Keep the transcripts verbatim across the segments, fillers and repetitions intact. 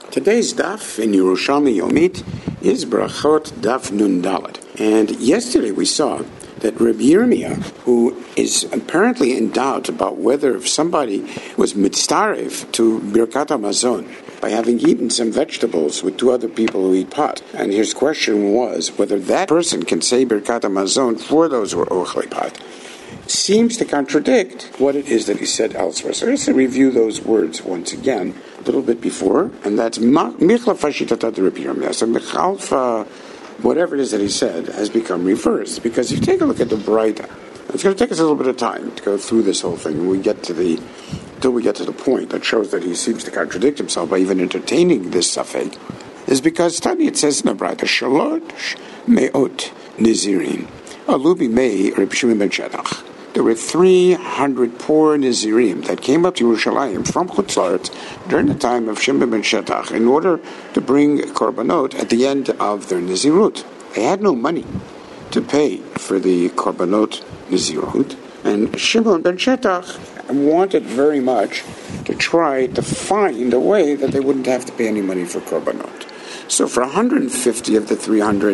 Today's daf in Yerushalmi Yomit is Brachot Daf Nun Dalet. And yesterday we saw that Rabbi Yirmiyah, who is apparently in doubt about whether if somebody was mitzaref to Birkat HaMazon by having eaten some vegetables with two other people who eat pot, and his question was whether that person can say Birkat HaMazon for those who are ochlei pot, seems to contradict what it is that he said elsewhere. So let's review those words once again a little bit before, and that's Michla Fashitat Rabbi Yirmiyah. So Michalfa, whatever it is that he said, has become reversed. Because if you take a look at the Braita, it's going to take us a little bit of time to go through this whole thing. When we get to the, until we get to the point that shows that he seems to contradict himself by even entertaining this safek, is because study it says in the Braita, Shalosh Me'ot Nizirin, Alubi Mei Reb Shimon ben Shetach. There were three hundred poor Nazirim that came up to Yerushalayim from Chutz La'aretz during the time of Shimon ben Shetach in order to bring korbanot at the end of their Nazirut. They had no money to pay for the korbanot Nazirut, and Shimon ben Shetach wanted very much to try to find a way that they wouldn't have to pay any money for korbanot. So for one hundred fifty of the three hundred,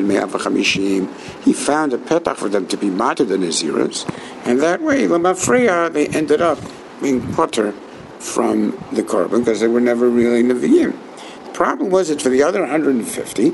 he found a petach for them to be mated the Naziros, and that way, Lamafreya, they ended up being potter from the korban because they were never really Nevi'im. The problem was that for the other one hundred fifty,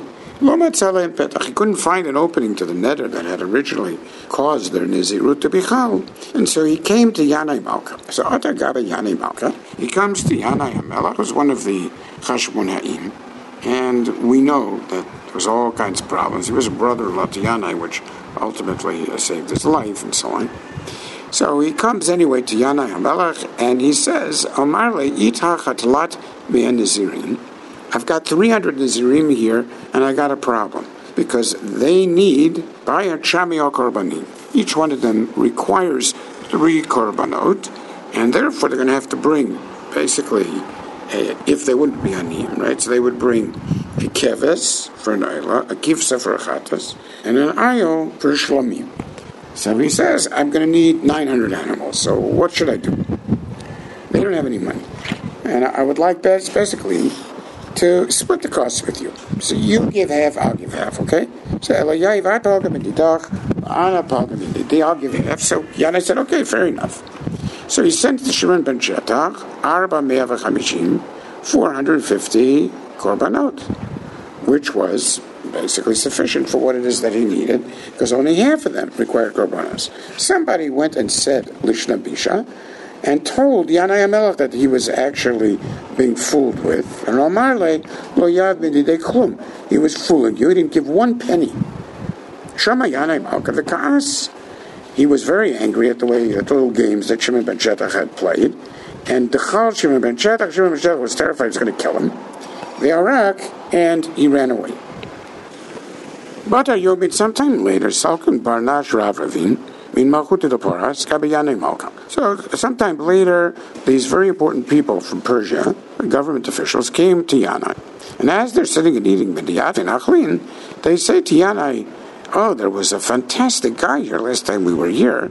he couldn't find an opening to the neder that had originally caused their Nazirut to be chal. And so he came to Yanai Malka. So Atagabe Yanai Malka, he comes to Yanai HaMelech, who's one of the Chashbon Ha'im. And we know that there was all kinds of problems. He was a brother-in-law to Yanai, which ultimately uh, saved his life, and so on. So he comes anyway to Yanai HaMelech, and he says, Omar le itha chatlat me'en Nazirim. I've got three hundred Nazirim here, and I got a problem, because they need bayat shami al korbanim. Each one of them requires three korbanot, and therefore they're going to have to bring, basically, if they wouldn't be aniyim, right? So they would bring a keves for an ayla, a kivsa for a chatas, and an ayo for shlamim. So he says, I'm going to need nine hundred animals, so what should I do? They don't have any money. And I would like basically to split the costs with you. So you give half, I'll give half, okay? So I'll give half. So Yana said, okay, fair enough. So he sent to Shimon ben Shetach, Arba Me'ah V'Chamishim, four hundred fifty korbanot, which was basically sufficient for what it is that he needed, because only half of them required korbanos. Somebody went and said Lishna Bisha, and told Yanai HaMelech that he was actually being fooled with. And Omar le lo yad mididei klum. He was fooling you. He didn't give one penny. Shama Yanai Malka v'ka'as. He was very angry at the way the little games that Shimon ben Shetach had played. And Dechal Shimon ben Shetach, Shimon ben Shetach was terrified he was going to kill him. The Arak, and he ran away. But Ayobit, sometime later, Salkun Barnash Rav Ravin, so sometime later, these very important people from Persia, the government officials, came to Yanai. And as they're sitting and eating Midiyat and Achlin, they say to Yanai, oh, there was a fantastic guy here last time we were here.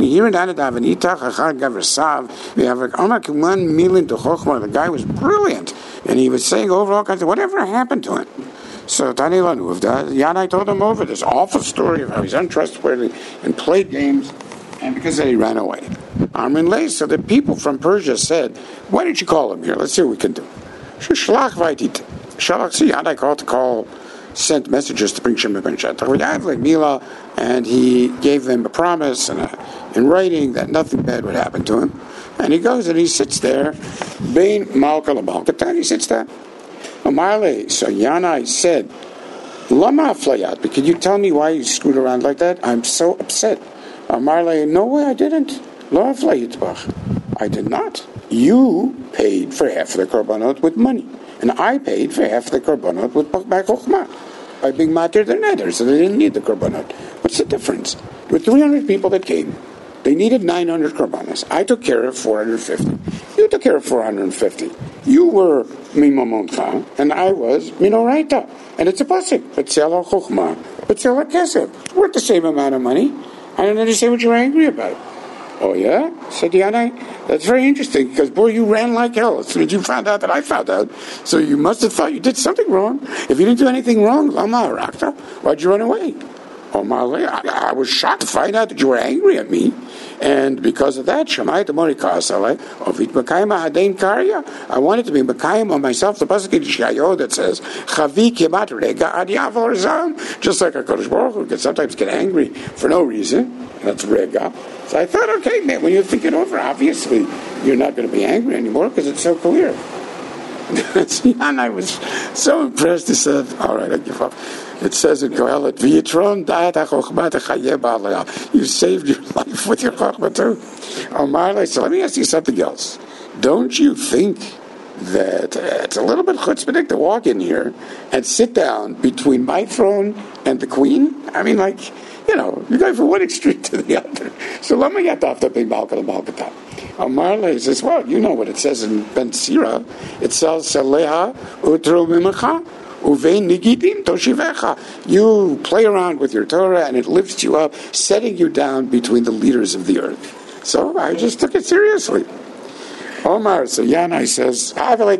The guy was brilliant. And he was saying over all kinds of, whatever happened to him? So Tani Lanuvda, Yanai told him over this awful story of how he's untrustworthy and played games, and because of that he ran away. Armin Lay, so the people from Persia said, why didn't you call him here? Let's see what we can do. Shalach vaitit. Shalach, see, Yanai called to call, sent messages to bring Shimon ben Shetach, and he gave them a promise and a, in writing that nothing bad would happen to him. And he goes and he sits there, Bein Malka LaMalka, he sits there. Amarle, so Yanai said, Lama Flayat, but can you tell me why you screwed around like that? I'm so upset. Amarle, no way I didn't. Lo Flayitbach. I did not. You paid for half of the korbanot with money, and I paid for half of the korbanot with by chokhmah, by being matir the neder, so they didn't need the korbanot. What's the difference? With three hundred people that came, they needed nine hundred korbanos. I took care of four hundred fifty. You took care of four hundred fifty. You were Mimomoncha, and I was Minoraita. And it's a pasuk. B'tzela chokhmah, b'tzela kesef. We're the same amount of money. I don't understand what you're angry about. Oh, yeah? Said Yanai. That's very interesting, because, boy, you ran like hell as soon as you found out that I found out. So you must have thought you did something wrong. If you didn't do anything wrong, Lama Rakta, why'd you run away? Oh, Malay, I, I was shocked to find out that you were angry at me. And because of that, Shamai Tamori Kasale, Ovit Makaima Hadain Karya, I wanted to be Makaim on myself, the Pasuk in Shayo that says, Chavi Kimat Rega Adiav Zam, just like a Kodesh Baruch Hu can sometimes get angry for no reason. That's Rega. So I thought, okay, man, when you think it over, obviously you're not going to be angry anymore because it's so clear. And I was so impressed. He said, all right, I give up. It says in Kohelet, V'yitron da'at ha'chokhmah techayeh ba'alaya. You saved your life with your chokhmah too. Omar, so let me ask you something else. Don't you think that uh, it's a little bit chutzpahdik to walk in here and sit down between my throne and the queen? I mean, like, you know, you go from one extreme to the other. So let me get off the big balcony balcony. Amarle says, well, you know what it says in Ben Sira. It says, Saleha utru mimacha uvein nigidim toshivecha. You play around with your Torah and it lifts you up, setting you down between the leaders of the earth. So I just took it seriously. Omar, so Yanai says,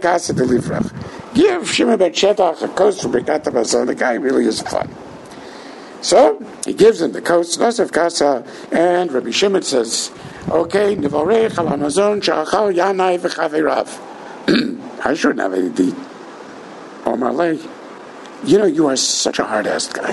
give Shimon ben Shetach a coast for Birkat HaMazon. The guy really is fun. So he gives him the coast, Nosef Kasa, and Rabbi Shimon says, okay, Nivorech al Hamazon sha'achal Yanai v'chavirav. I shouldn't have any deed. Omar Lei, you know, you are such a hard-ass guy.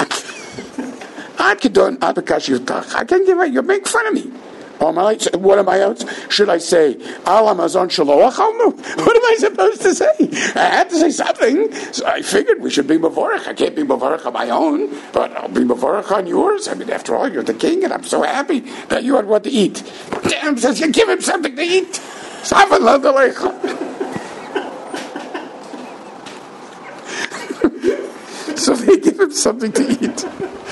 I can't give it, you make fun of me. Omar Lei, what am I else? Should I say, al Hamazon shaloachalnu? What am I supposed to say? I had to say something, so I figured we should be Mavorech. I can't be Mavorech on my own, but I'll be Mavorech on yours. I mean, after all, you're the king, and I'm so happy that you had what to eat. Damn, says you give him something to eat. So they give him something to eat.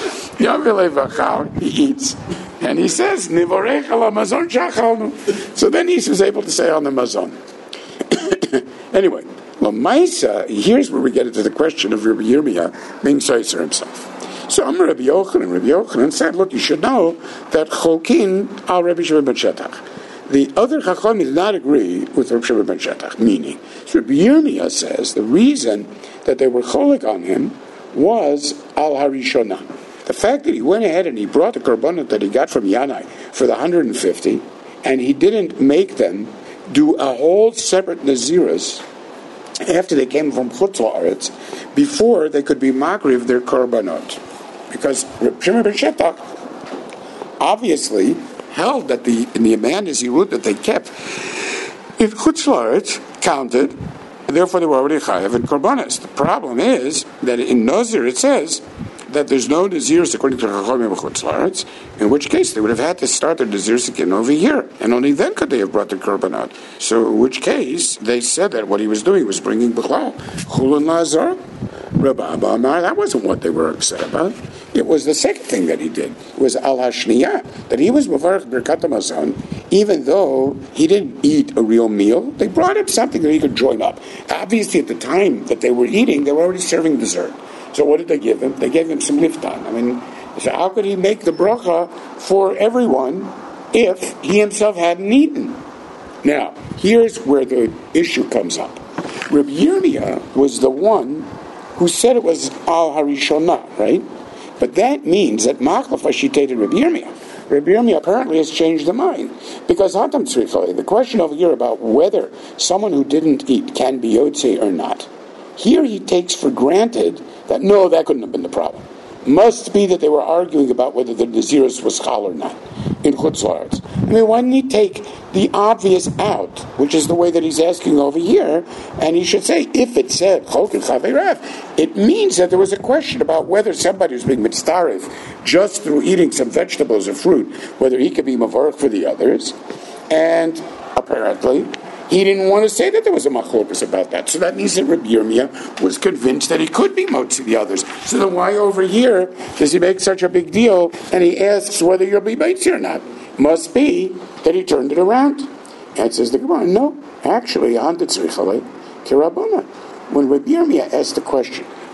He eats. And he says, Nivorech ala mazon shachalnu. So then he was able to say on the mazon. Anyway, Lamaisa, here's where we get into the question of Rabbi Yirmiyah being Seiser himself. So Amar Rabbi Yochanan, Rabbi Yochanan said, look, you should know that Cholkin al Rabbi Shimon ben Shetach. The other Chachamim did not agree with Rabbi Shimon ben Shetach, meaning, so Rabbi Yirmiyah says the reason that they were cholik on him was al harishonah. The fact that he went ahead and he brought the korbanot that he got from Yanai for the one hundred fifty, and he didn't make them do a whole separate Naziras after they came from Chutz La'aretz, before they could be makri of their korbanot. Because Reb Shimon ben Shetach obviously held that the in the Aman Nazirut that they kept in Chutz La'aretz counted, and therefore they were already chayav in korbanos. The problem is that in Nazir it says that there's no Nazirs according to Chachamim Chutz La'aretz, in which case they would have had to start their Nazirs again over here, and only then could they have brought the korbanot. So in which case they said that what he was doing was bringing B'chlal Chulun La'azar. Rabbi Abba Amar, that wasn't what they were upset about. It was the second thing that he did, was Al Hashniyah, that he was Mavarech Birkat HaMazon, even though he didn't eat a real meal. They brought him something that he could join up. Obviously at the time that they were eating, they were already serving dessert. So what did they give him? They gave him some liftan. I mean, so how could he make the bracha for everyone if he himself hadn't eaten? Now, here's where the issue comes up. Rabbi Yirmiyah was the one who said it was al harishonah, right? But that means that Machlaf Ashitated Rabbi Yirmiyah. Rabbi Yirmiyah apparently has changed the mind. Because Hatam Tzrichai, the question over here about whether someone who didn't eat can be Yotzei or not, here he takes for granted that no, that couldn't have been the problem. Must be that they were arguing about whether the Naziris was chal or not in Chutz La'aretz. I mean, why didn't he take the obvious out, which is the way that he's asking over here, and he should say, if it said Cholkin Chavirav, it means that there was a question about whether somebody was being mitzdarif just through eating some vegetables or fruit, whether he could be mavarch for the others, and apparently he didn't want to say that there was a machlokas about that. So that means that Rabbi Yirmiyah was convinced that he could be motzi the others. So then why over here does he make such a big deal and he asks whether you'll be motzi or not? Must be that he turned it around. And says the Gemara, no, actually, when Rabbi Yirmiyah asked the question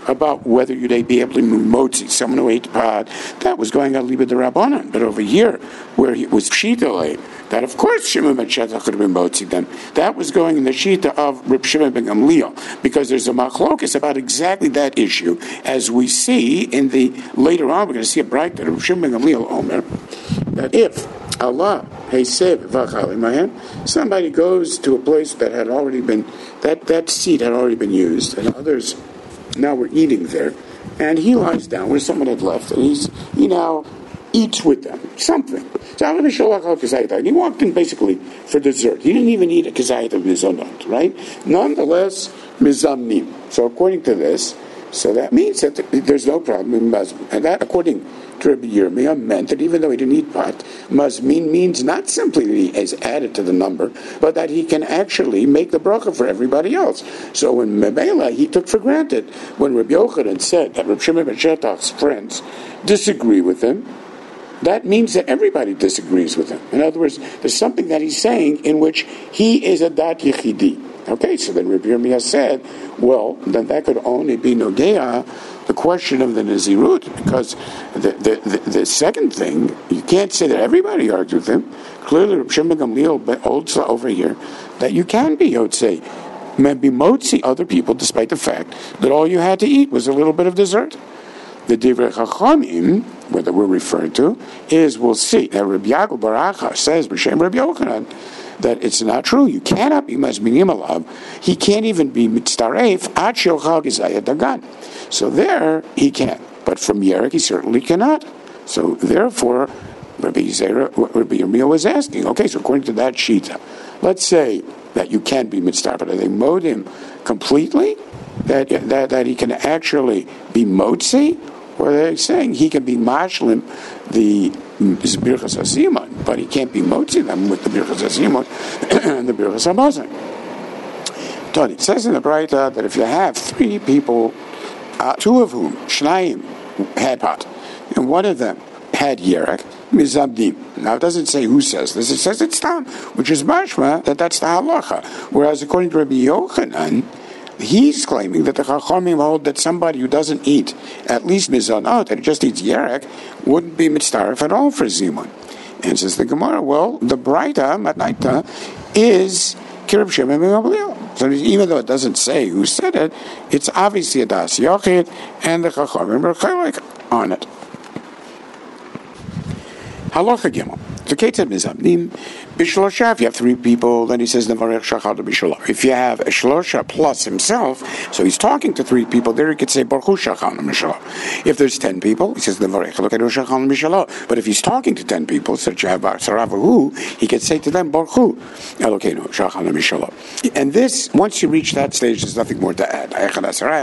about whether you'd be able to move motzi, someone who ate pot, that was going on Liba de Rabbanan. But over here, where it was Pshita, that of course Shimon ben Shetach could have been motzi then, that was going in the Shita of Reb Shimon ben Gamliel, because there's a machlokus about exactly that issue, as we see in the, later on, we're going to see a bright that Reb Shimon ben Gamliel Omer, that if Allah, somebody goes to a place that had already been, that, that seat had already been used, and others now were eating there, and he lies down where someone had left, and he's he now eats with them something. And he walked in basically for dessert. He didn't even eat a kazayit of mizonot, right? Nonetheless, mizamnim. So according to this, so that means that there's no problem in mazmin. And that, according to Rabbi Yirmiyah, meant that even though he didn't eat pot, mazmin means not simply that he is added to the number, but that he can actually make the bracha for everybody else. So when Mebela, he took for granted, when Rabbi Yochanan said that Reb Shimon ben Shetach's friends disagree with him, that means that everybody disagrees with him. In other words, there's something that he's saying in which he is a dat yichidi. Okay, so then Rabbi Yirmiyah said, well, then that could only be nogea, the question of the Nazirut, because the, the, the, the second thing, you can't say that everybody argues with him. Clearly, Reb Shimon ben Gamliel holds over here that you can be Yotzei, maybe motzi other people, despite the fact that all you had to eat was a little bit of dessert. The Divrei Chachamim, what we're referring to, is, we'll see, that Rabbi Yaakov Baracha says, B'Shem Rabbi Yochanan, that it's not true. You cannot be mazminim alav. He can't even be mitztaref ad she'ochal gizayat dagan. So there, he can. But from Yerek, he certainly cannot. So therefore, Rabbi Zera, Rabbi Yirmiyah was asking, okay, so according to that shita, let's say that you can be mitztaref, but they mowed him completely, that, that, that he can actually be motzi, or they're saying he can be mashlim the Birchas HaSimon, but he can't be motzi them with the Birchas HaSimon and the Birchas HaMazon. Tony, it says in the Braita that if you have three people, uh, two of whom, Shnayim, had pot, and one of them had Yerek, Mizabdim. Now it doesn't say who says this, it says it's Tam, which is mashma, that that's the halacha. Whereas according to Rabbi Yochanan, he's claiming that the Chachamim hold that somebody who doesn't eat at least mizanot, that just eats yerek, wouldn't be mitztaref at all for zimun. And says the Gemara, well, the Braita, Matnaita, is Kirib Shimon ben Gamliel. So even though it doesn't say who said it, it's obviously a das yochid, and the Chachamim are chaylik on it. Halacha Gimel. The Ketzad Mizamnim, Bishlosha, if you have three people, then he says, Nevarech Shachar B'Shalom. If you have a Shlosha plus himself, so he's talking to three people, there he could say, Baruch Hu Shachar B'Shalom. If there's ten people, he says, Nevarech Elokeinu Shachar B'Shalom. But if he's talking to ten people, such as Saravahu, he could say to them, Baruch Hu Elokeinu Shachar B'Shalom. And this, once you reach that stage, there's nothing more to add. I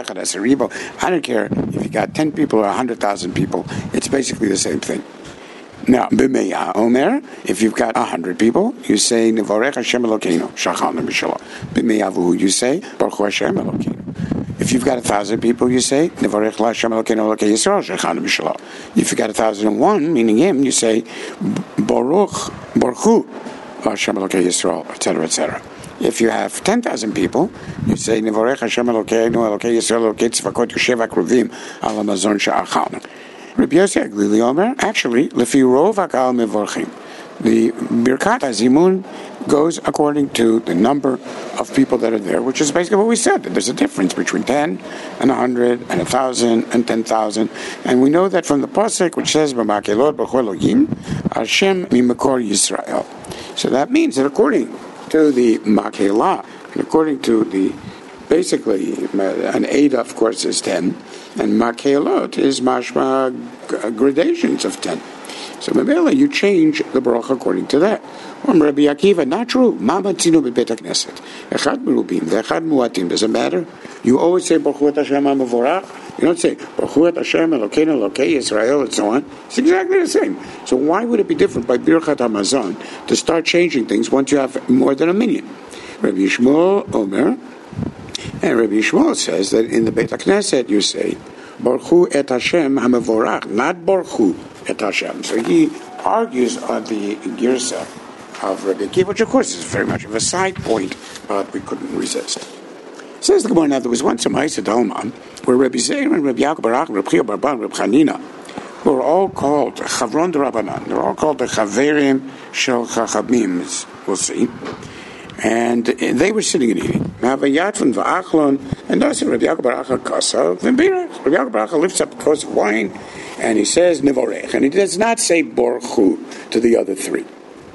don't care if you got ten people or one hundred thousand people, it's basically the same thing. Now, b'meya omer, if you've got a hundred people, you say Nevarech Hashem Elokeinu Shachar B'Shalom. B'meya v'hu, you say Baruch Hu Hashem Elokeinu. If you've got a thousand people, you say Nevarech Hashem Elokeinu Elokei Yisrael Shachar B'Shalom. If you've got a thousand and one, meaning him, you say Baruch Baruch Hu Hashem Elokei Yisrael, et cetera, et cetera. If you have ten thousand people, you say Nevarech Hashem Elokeinu Elokei Yisrael Elokei Tzvakot Yoshev HaKruvim Al HaMazon She'achalnu. Rabbi Yossi Aglili Omer, actually, Lefi Rov Akal Mevorchim. The Birkat HaZimun goes according to the number of people that are there, which is basically what we said, that there's a difference between ten and one hundred and one thousand and ten thousand. And we know that from the Pasuk, which says, B'makelot b'cho Elohim, Hashem mimekor Yisrael. So that means that according to the Makelah, and according to the, basically, an Eidah, of course, is ten, and Makelot is mashma gradations of ten. So Mamela, you change the bracha according to that. Or Rabbi Akiva, not true. Mamatzinu b'beit hakneset. Echad merubim, ve'echad muatim. Does it matter? You always say Baruch Hu et Hashem HaMevorach. You don't say Baruch Hu et Hashem Elokeinu Elokei Yisrael and so on. It's exactly the same. So why would it be different by Birchat HaMazon to start changing things once you have more than a million? Rabbi Yishmael Omer, and Rabbi Yishmael says that in the Beit HaKnesset you say Baruch Hu et Hashem HaMevorach, not Baruch Hu et Hashem. So he argues on the Girsa of Rabbi Akiva, which of course is very much of a side point, but we couldn't resist. Says the Gemara, now there was once a Ma'aseh Dalman where Rabbi Zeir and Rabbi Yaakov Barak, Rabbi Chia Barban, and Rabbi Chanina were all called Chavron D'Rabbanan. They're all called the Chaverim Shel Chachamim, we'll see. And they were sitting and eating. And thus Rabbi Yaakov Barak Kasa, Rabbi Yaakov Barak lifts up a kos of wine, and he says Nevorech, and he does not say Borchu to the other three.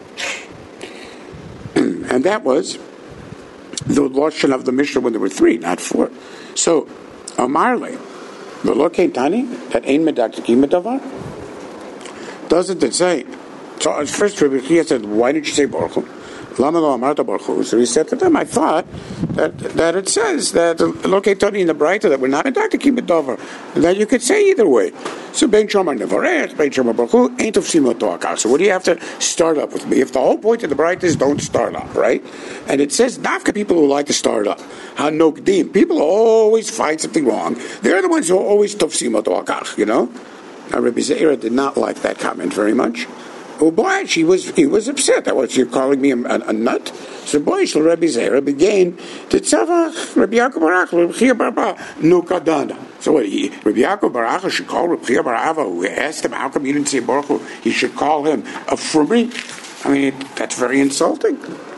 And that was the lashon of the Mishnah when there were three, not four. So, Amarle, the Lokei Tani, that Ein Medaktikim Medavar. Doesn't it say? So, first Rabbi Chia said, why did you say Borchu? So he said to them, I thought that that it says that Lokei Tani in the Braita that we're not Medaktikim Medavar, and that you could say either way. So Ben Shomar Nevarech, Ben Shomar Borchu, ain't of Simotoakar. So what do you have to start up with me? If the whole point of the Braita is don't start up, right? And it says Dafka people who like to start up. Hanokdim. People always find something wrong. They're the ones who are always Tofsimotoakar, you know? Now Rabbi Zeira did not like that comment very much. Oh boy, she was he was upset. That was you're calling me a, a, a nut. So boy, shall Rabbi Zeira began to tzavach Rabbi Yaakov Barak, Rabbi Chia Barba, Nukadana. So what? He, Rabbi Yaakov Barak should call Rabbi Chia Barava, who asked him, "How come you didn't say Baruch Hu?" He should call him a frumri. I mean, that's very insulting.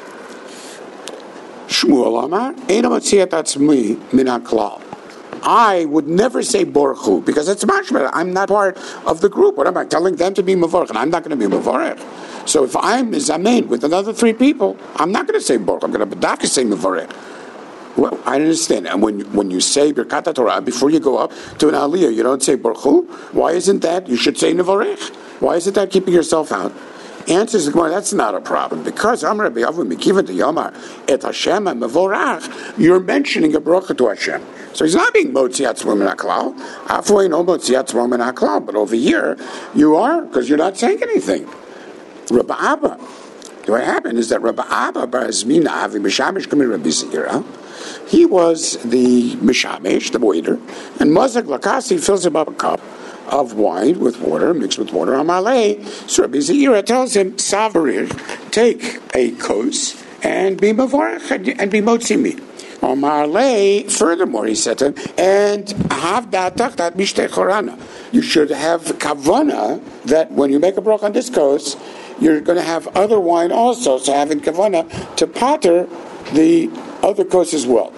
Shmuel Amar, Eina Matziat Atzmi Min HaKlal. I would never say Baruch Hu, because it's mashma. I'm not part of the group. What am I telling them to be Mavorech? And I'm not going to be Mavorech. So if I'm Zamein with another three people, I'm not going to say Baruch. I'm going to Badaka say Mavorech. Well, I understand. And when, when you say Birkat Torah, before you go up to an Aliyah, you don't say Baruch Hu? Why isn't that? You should say Nevorech. Why isn't that keeping yourself out? Answers the Gemara, that's not a problem. Because Amar Rabbi Avu Mekiva de Yomar et Hashem and Mevorach, you're mentioning a bracha to Hashem. So he's not being Motziat Tzmo Min HaKlal. Halfway no Motziat Tzmo Min HaKlal. But over here, you are, because you're not saying anything. Rabbi Abba. What happened is that Rabbi Abba Bar Zmina Avi Mishamish Kamir Rabbi Zeira, he was the Mishamish, the waiter, and Mazak Lakasi fills him up a cup of wine with water, mixed with water on Malay. So Rabbi Zeira tells him, Savarir, take a kos and be Mavorach and be Motzimi. On Malay, furthermore, he said to him, and have datach that mishtei chorana. You should have kavana that when you make a brach on this kos, you're going to have other wine also. So having kavana to pater the other kos as well.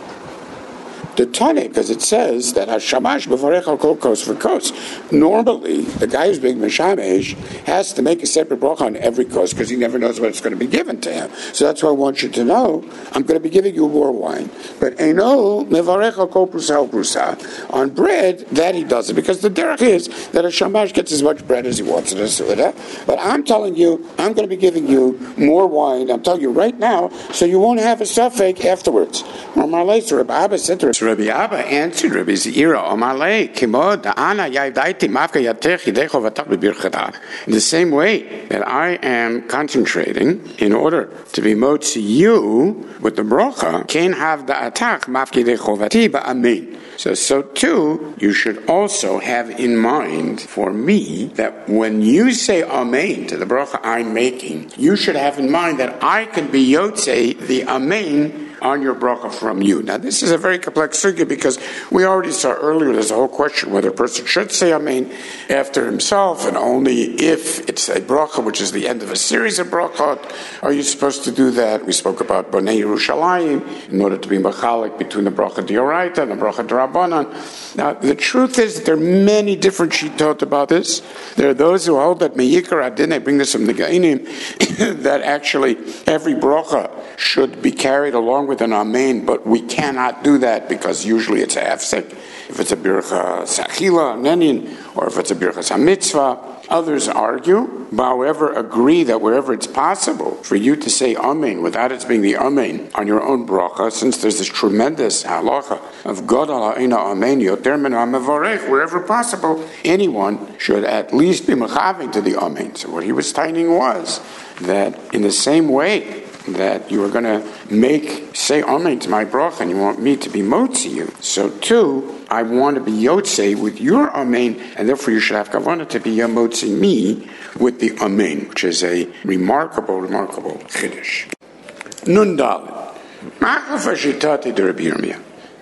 The Tane, because it says that Hashamash b'varech al kol kos for kos. Normally, the guy who's being Meshamash has to make a separate bracha on every kos because he never knows what's going to be given to him. So that's why I want you to know, I'm going to be giving you more wine. But Eino mevarech al kol prusa al prusa. On bread, that he doesn't, because the derech is that a Shamash gets as much bread as he wants in a Suda. But I'm telling you, I'm going to be giving you more wine. I'm telling you right now, so you won't have a suffix afterwards. Rabbi Abba said to Rabbi Abba answered Rabbi Zeira, Omalei, Kimod, Ana, Yaidaiti, Mafka, Yatech, Yidecho, Vatak, Birchada. In the same way that I am concentrating in order to be motzi you with the brocha, can have the attack, Mafka, Yidecho, Vatiba, Amen. So, so too, you should also have in mind for me that when you say Amen to the bracha I'm making, you should have in mind that I can be Yotze, the Amen, on your bracha from you. Now, this is a very complex figure because we already saw earlier there's a whole question whether a person should say Amen after himself, and only if it's a bracha, which is the end of a series of brachot, are you supposed to do that. We spoke about Bonei Yerushalayim in order to be machalik between the bracha d'oraita and the bracha d'rabbanan. Now, the truth is that there are many different shittot about this. There are those who hold that meyikar adin, they bring this from the Gainim, that actually every bracha should be carried along with with an amen, but we cannot do that because usually it's a hefsek. If it's a bircha sachila, nenin, or if it's a bircha samitzvah. Others argue, however, agree that wherever it's possible for you to say amen without it being the amen on your own bracha, since there's this tremendous halacha of God ala'ina amen yoter min ha'mevarech, wherever possible, anyone should at least be mechaving to the amen. So what he was stating was that in the same way that you are going to make, say amen to my bracha and you want me to be motzi you, so too, I want to be yotze with your amen, and therefore you should have kavanah to be yamotzi me with the amen, which is a remarkable, remarkable chiddush. Nun dalet. Ma'achaf hashitati de Rabbi Yirmiyah.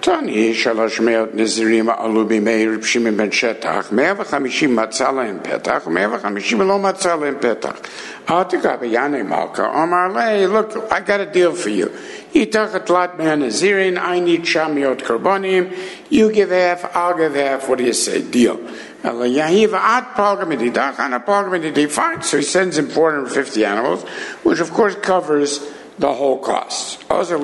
Tani shalosh meot nizirim alu b'mei Reb Shimon ben Shetach, mea v'chamishim matzah lehem petach, mea v'chamishim lo matzah lehem petach. Atika b'yanei malka, Omar lei, look, I got a deal for you. Yitach atlat mea nizirin, I need sham meot karbonim, you give half, I'll give half, what do you say? Deal. Yahiv at palgamididach, and a palgamididach, fine. So he sends him four hundred fifty animals, which of course covers the whole cost.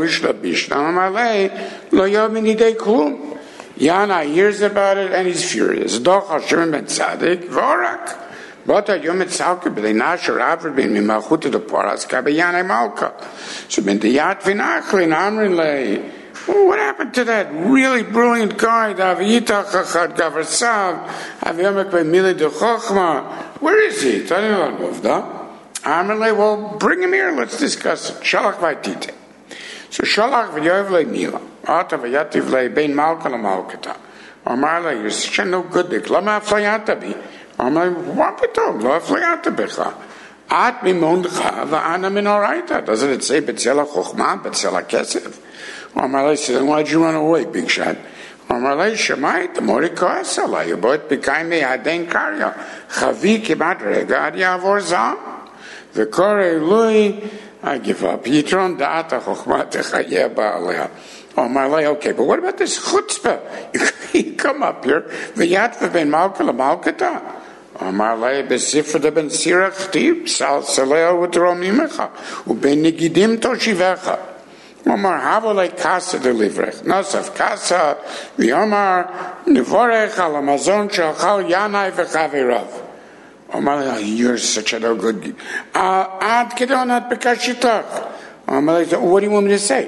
Yana hears about it and he's furious. Doch Hashem ben Tzadik Vorak. But a yom etzalke b'lei nasher aver bin mimachut de paras kabeyanei malka. So ben deyat v'nachlin amrin lei. What happened to that really brilliant guy? Daviyitach achad gavarsav aviyamek b'mili de chochma. Where is he? Tani lo novda. Amalei, well, bring him here. Let's discuss it. Shalach v'aytite. So Shalach v'yoyev le mila. Ata v'yativ le bein malka la malkata. Amalei, you're such a no good dick. Lama aflayata bi. Amalei, what pitom? Lo aflayata bicha. At mimondcha v'ana min oraita. Doesn't it say betzela chochma, betzela kesef? Amalei said, then why'd you run away, big shot? Amalei shemai, the mori koasa la. You bought b'kaim me aden karya. Chavi kibat rega ad yavor zah. The Korei Lui, I give up. Yitron da'ata chokhmat techayeh ba'aleha. Oh, my lay, okay, but what about this chutzpah? You come up here, v'yat ben malka l'malkata. Oh, my lay, b'sifra de ben sirach tib, sal saleo v'trom imecha, u'ben nigidim toshivecha. Omar havo le kasa de livrech. Nosaf kasa, v'yomar nivorech al amazon shachal yanai v'chavirav. Omar, you're such a no good. Ad kedonat bekashitach. Omar, what do you want me to say?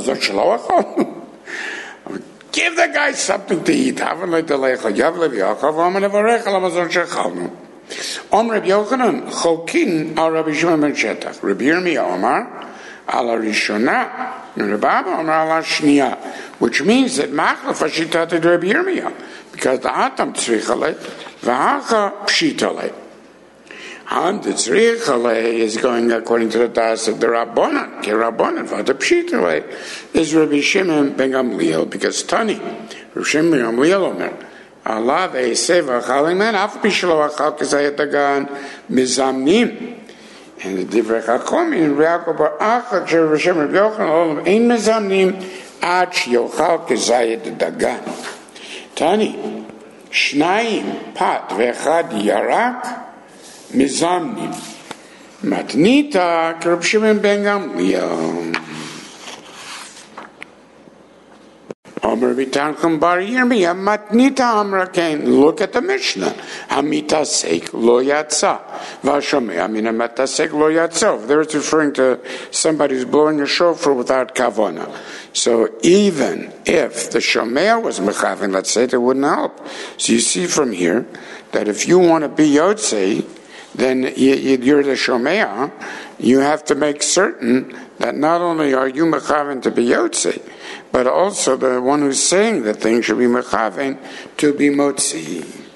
Give the guy something to eat. Haven't let the lecha. Yavlev Yaakov. Omar nevarech al amazon shechalnu. Om Reb Yochanan cholkin al Rabbi Shimon ben Shetach. Reb Yirmiyah Omar al Rishona. Reb Abba Omar al Shniya, which means that machlef hashitat to Reb Yirmiyah, because the atam tzrichale v'hacha pshitale. And the tzrichale is going according to the das of the Rabbanan. Ke Rabbanan v'hata pshitale is Rabbi Shimon ben Gamliel, because Tani, Rabbi Shimon ben Gamliel Omer, Allah ve'eseh v'achalim men af b'shelo achal k'zayet dagan mizamnim. And the divrei chacham in Re'akol bar Achad shel Rabbi Shimon ben Yochanan ein mizamnim ad sheyochal k'zayet dagan. Tani, shnayim pat ve'echad yarak mizamnim matnita k'Rab Shimon ben Gamliel. Omer v'tanchum bar Yirmiyah matnita amra kain. Look at the Mishnah. Hamitasek lo yatsa v'ashomei amina matasek lo yatsa. There it's referring to somebody who's blowing a shofar without kavana. So even if the shomea was mechaven, let's say, that wouldn't help. So you see from here that if you want to be yotzei, then you're the shomea. You have to make certain that not only are you mechaven to be yotzei, but also the one who's saying the thing should be mechaven to be motzi.